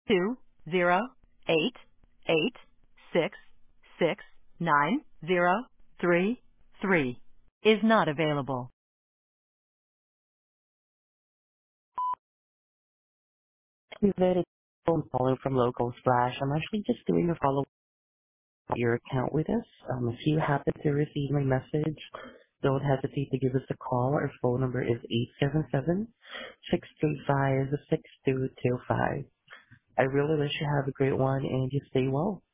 208-866-9033 is not available. You've had a phone calling from Local Splash. I'm actually just doing a follow-up on your account with us. If you happen to receive my message, don't hesitate to give us a call. Our phone number is 877-635-6225. I really wish you have a great one and you stay well.